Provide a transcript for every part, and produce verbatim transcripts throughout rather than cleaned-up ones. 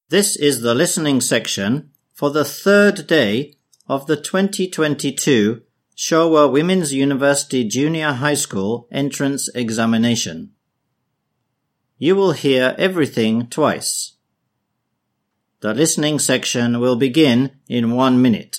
This is the listening section for the third day of the twenty twenty-two Showa Women's University Junior High School Entrance Examination. You will hear everything twice. The listening section will begin in one minute.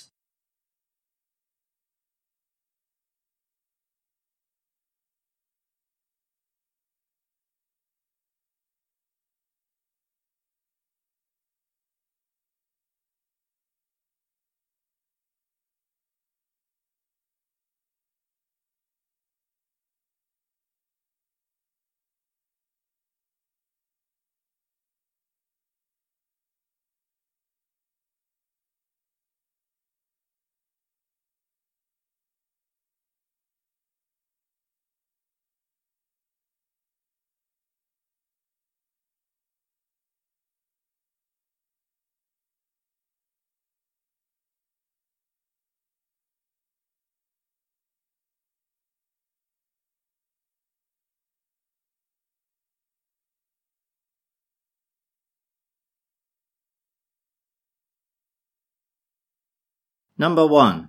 Number one.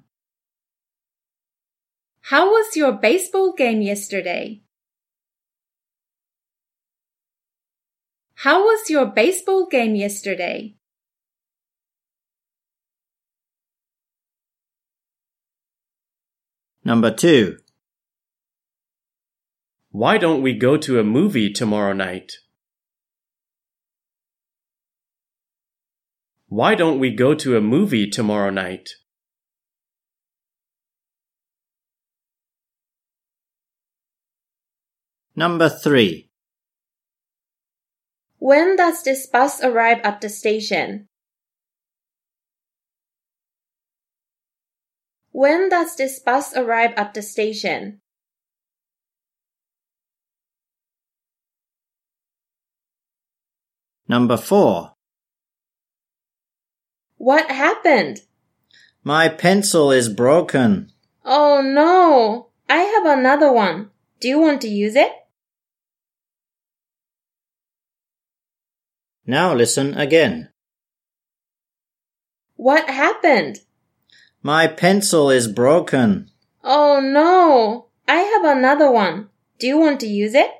How was your baseball game yesterday? How was your baseball game yesterday? Number two. Why don't we go to a movie tomorrow night? Why don't we go to a movie tomorrow night? Number three. When does this bus arrive at the station? When does this bus arrive at the station? Number four. What happened? My pencil is broken. Oh no! I have another one. Do you want to use it? Now listen again. What happened? My pencil is broken. Oh no! I have another one. Do you want to use it?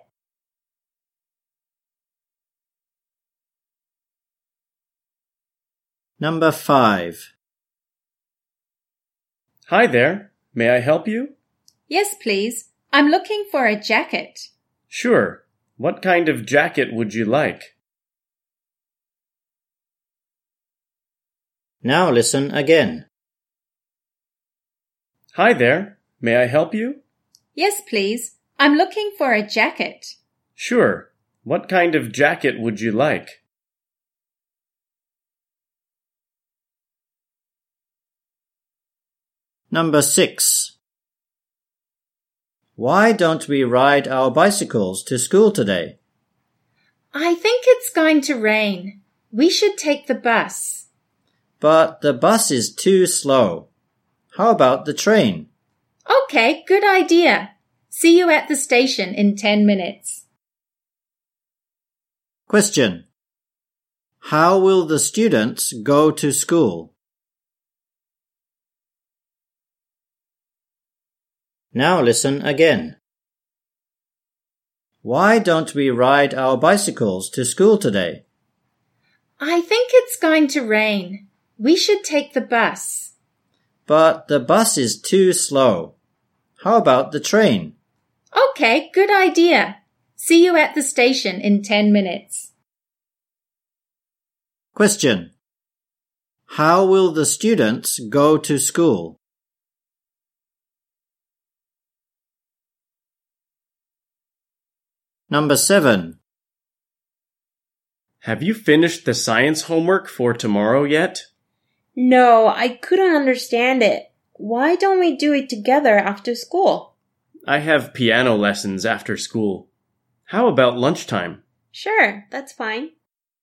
Number five. Hi there. May I help you? Yes, please. I'm looking for a jacket. Sure. What kind of jacket would you like? Now listen again. Hi there. May I help you? Yes, please. I'm looking for a jacket. Sure. What kind of jacket would you like? Number six. Why don't we ride our bicycles to school today? I think it's going to rain. We should take the bus. But the bus is too slow. How about the train? Okay, good idea. See you at the station in ten minutes. Question. How will the students go to school? Now listen again. Why don't we ride our bicycles to school today? I think it's going to rain. We should take the bus. But the bus is too slow. How about the train? Okay, good idea. See you at the station in ten minutes. Question. How will the students go to school? Number seven. Have you finished the science homework for tomorrow yet? No, I couldn't understand it. Why don't we do it together after school? I have piano lessons after school. How about lunchtime? Sure, that's fine.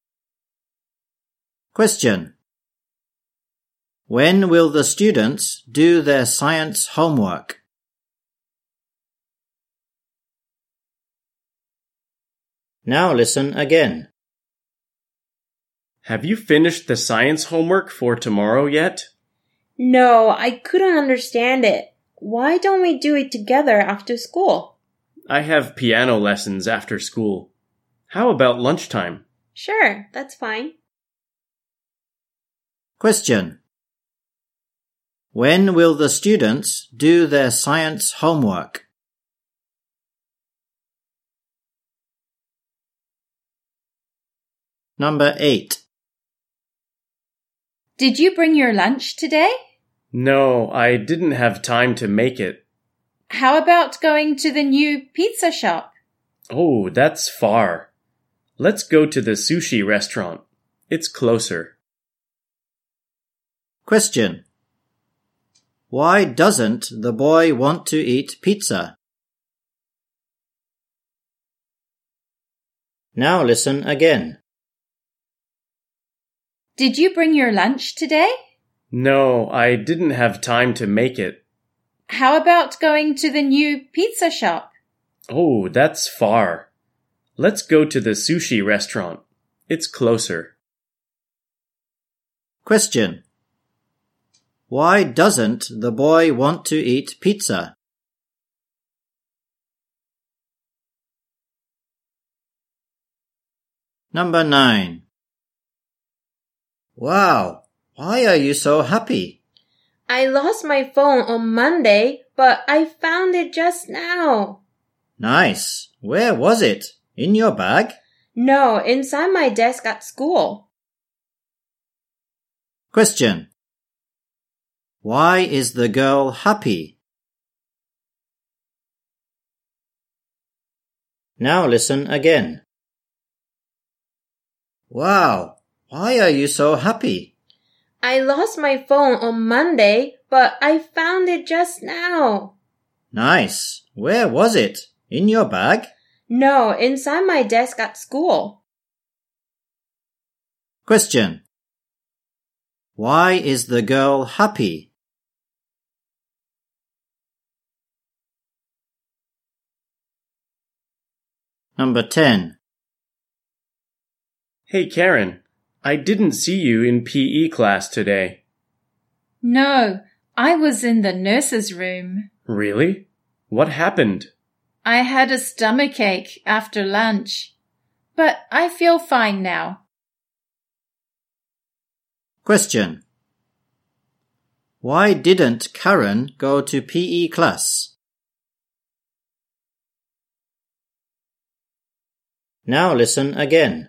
Question. When will the students do their science homework? Now listen again. Have you finished the science homework for tomorrow yet? No, I couldn't understand it. Why don't we do it together after school? I have piano lessons after school. How about lunchtime? Sure, that's fine. Question. When will the students do their science homework? Number eight. Did you bring your lunch today? No, I didn't have time to make it. How about going to the new pizza shop? Oh, that's far. Let's go to the sushi restaurant. It's closer. Question. Why doesn't the boy want to eat pizza? Now listen again. Did you bring your lunch today? No, I didn't have time to make it. How about going to the new pizza shop? Oh, that's far. Let's go to the sushi restaurant. It's closer. Question. Why doesn't the boy want to eat pizza? Number nine. Wow, why are you so happy? I lost my phone on Monday, but I found it just now. Nice. Where was it? In your bag? No, inside my desk at school. Question. Why is the girl happy? Now listen again. Wow, why are you so happy? I lost my phone on Monday, but I found it just now. Nice. Where was it? In your bag? No, inside my desk at school. Question. Why is the girl happy? Number ten. Hey, Karen, I didn't see you in P E class today. No, I was in the nurse's room. Really? What happened? I had a stomachache after lunch, but I feel fine now. Question. Why didn't Karen go to P E class? Now listen again.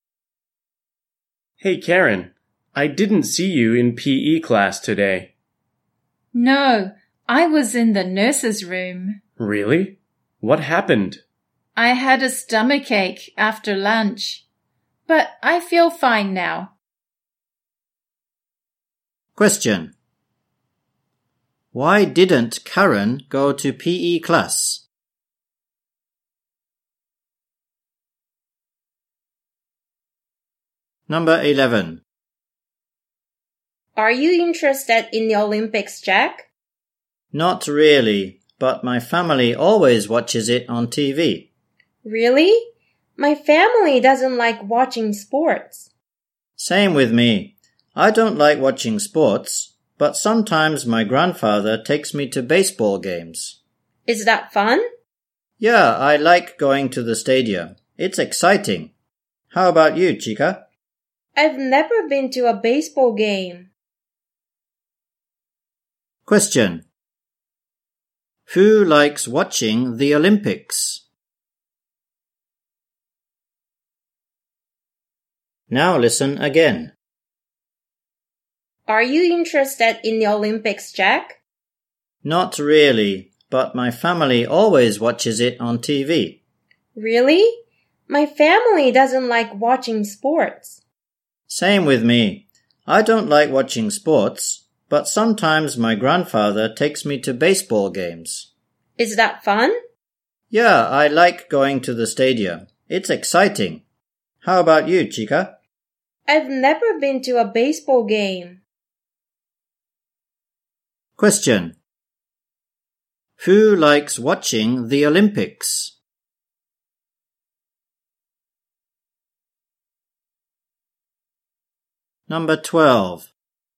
Hey, Karen, I didn't see you in P E class today. No, I was in the nurse's room. Really? What happened? I had a stomachache after lunch, but I feel fine now. Question. Why didn't Karen go to P E class? Number eleven. Are you interested in the Olympics, Jack? Not really, but my family always watches it on T V. Really? My family doesn't like watching sports. Same with me. I don't like watching sports, but sometimes my grandfather takes me to baseball games. Is that fun? Yeah, I like going to the stadium. It's exciting. How about you, Chica? I've never been to a baseball game. Question. Who likes watching the Olympics? Now listen again. Are you interested in the Olympics, Jack? Not really, but my family always watches it on T V. Really? My family doesn't like watching sports. Same with me. I don't like watching sports, but sometimes my grandfather takes me to baseball games. Is that fun? Yeah, I like going to the stadium. It's exciting. How about you, Chica? I've never been to a baseball game. Question. Who likes watching the Olympics? Number twelve.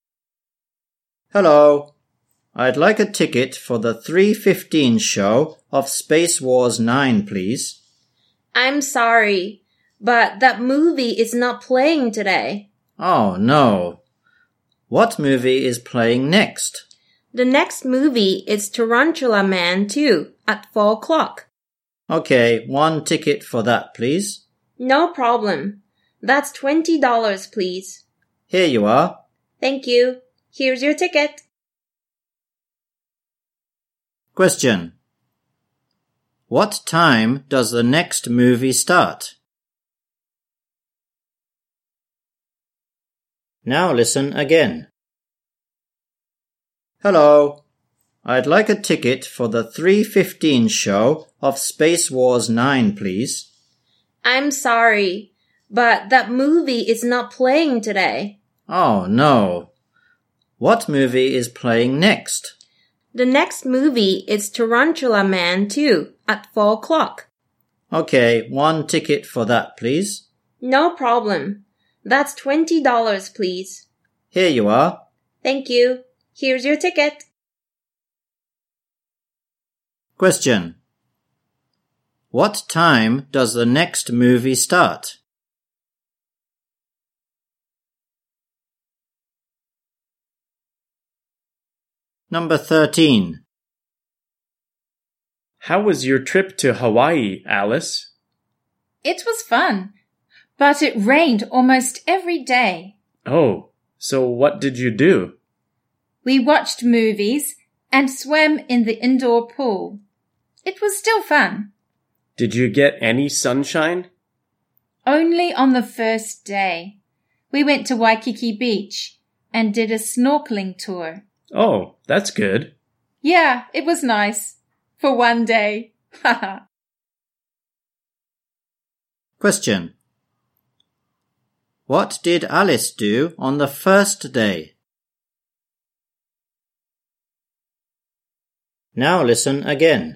Hello. I'd like a ticket for the three fifteen show of Space Wars nine, please. I'm sorry, but that movie is not playing today. Oh, no. What movie is playing next? The next movie is Tarantula Man two at four o'clock. Okay, one ticket for that, please. No problem. That's twenty dollars, please. Here you are. Thank you. Here's your ticket. Question. What time does the next movie start? Now listen again. Hello. I'd like a ticket for the three fifteen show of Space Wars nine, please. I'm sorry, but that movie is not playing today. Oh, no. What movie is playing next? The next movie is Tarantula Man two at four o'clock. Okay, one ticket for that, please. No problem. That's twenty dollars, please. Here you are. Thank you. Here's your ticket. Question. What time does the next movie start? Number thirteen. How was your trip to Hawaii, Alice? It was fun, but it rained almost every day. Oh, so what did you do? We watched movies and swam in the indoor pool. It was still fun. Did you get any sunshine? Only on the first day. We went to Waikiki Beach and did a snorkeling tour. Oh, that's good. Yeah, it was nice. For one day. Haha. Question. What did Alice do on the first day? Now listen again.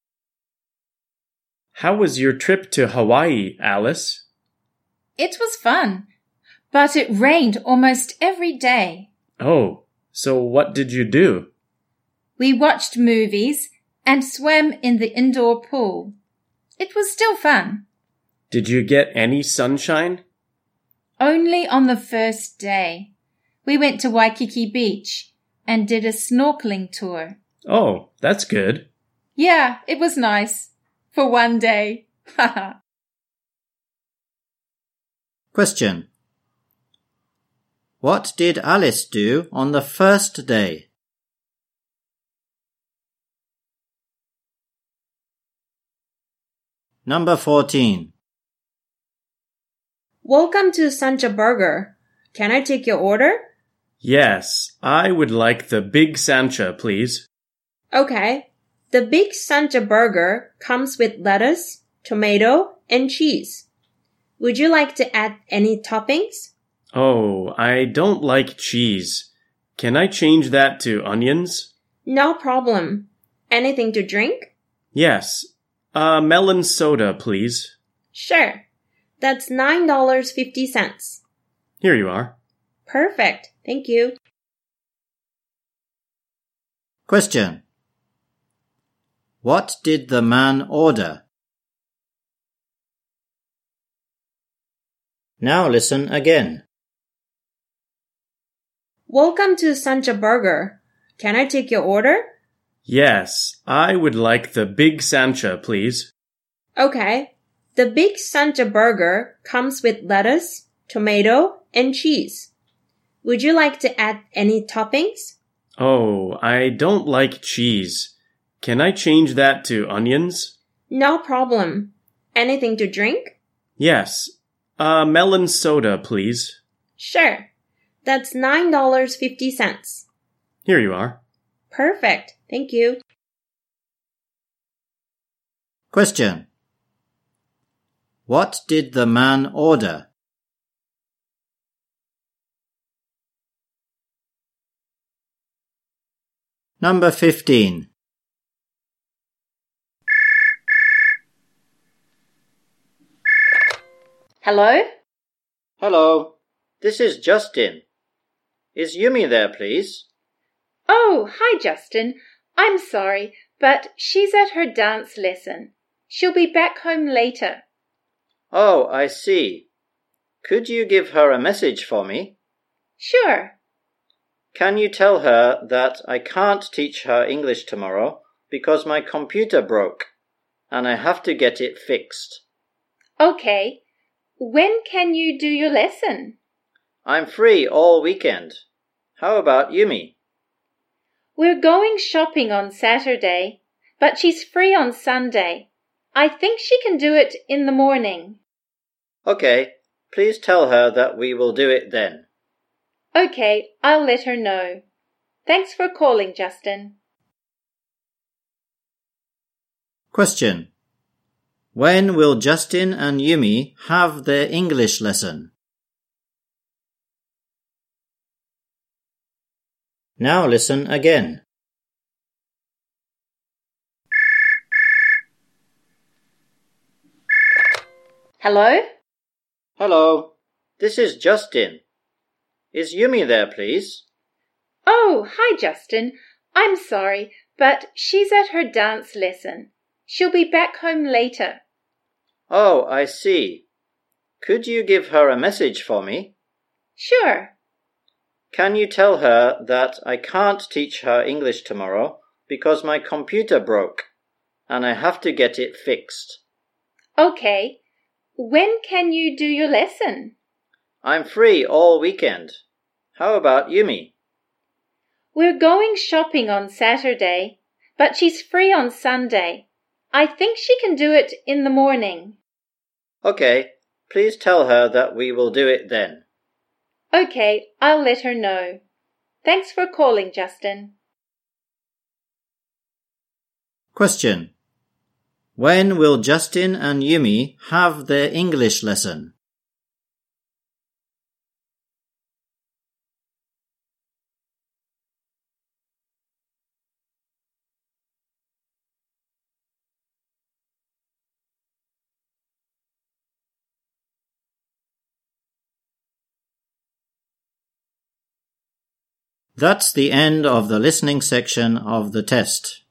How was your trip to Hawaii, Alice? It was fun, but it rained almost every day. Oh, so what did you do? We watched movies and swam in the indoor pool. It was still fun. Did you get any sunshine? Only on the first day. We went to Waikiki Beach and did a snorkeling tour. Oh, that's good. Yeah, it was nice. For one day. Haha. Question. What did Alice do on the first day? Number fourteen. Welcome to Sancha Burger. Can I take your order? Yes, I would like the Big Sancha, please. Okay. The Big Sancha Burger comes with lettuce, tomato, and cheese. Would you like to add any toppings? Oh, I don't like cheese. Can I change that to onions? No problem. Anything to drink? Yes. A melon soda, please. Sure. That's nine dollars and fifty cents. Here you are. Perfect. Thank you. Question. What did the man order? Now listen again. Welcome to Sancha Burger. Can I take your order? Yes, I would like the Big Sancha, please. Okay. The Big Sancha Burger comes with lettuce, tomato, and cheese. Would you like to add any toppings? Oh, I don't like cheese. Can I change that to onions? No problem. Anything to drink? Yes. A melon soda, please. Sure. That's nine dollars and fifty cents. Here you are. Perfect. Thank you. Question. What did the man order? Number fifteen. Hello? Hello. this is Justin. Is Yumi there, please? Oh, hi, Justin. I'm sorry, but she's at her dance lesson. She'll be back home later. Oh, I see. Could you give her a message for me? Sure. Can you tell her that I can't teach her English tomorrow because my computer broke and I have to get it fixed? Okay. When can you do your lesson? I'm free all weekend. How about Yumi? We're going shopping on Saturday, but she's free on Sunday. I think she can do it in the morning. Okay, please tell her that we will do it then. Okay, I'll let her know. Thanks for calling, Justin. Question. When will Justin and Yumi have their English lesson? Now listen again. Hello? Hello, this is Justin. Is Yumi there, please? Oh, hi, Justin. I'm sorry, but she's at her dance lesson. She'll be back home later. Oh, I see. Could you give her a message for me? Sure. Can you tell her that I can't teach her English tomorrow because my computer broke and I have to get it fixed? Okay. When can you do your lesson? I'm free all weekend. How about Yumi? We're going shopping on Saturday, but she's free on Sunday. I think she can do it in the morning. Okay, please tell her that we will do it then. Okay, I'll let her know. Thanks for calling, Justin. Question. When will Justin and Yumi have their English lesson? That's the end of the listening section of the test.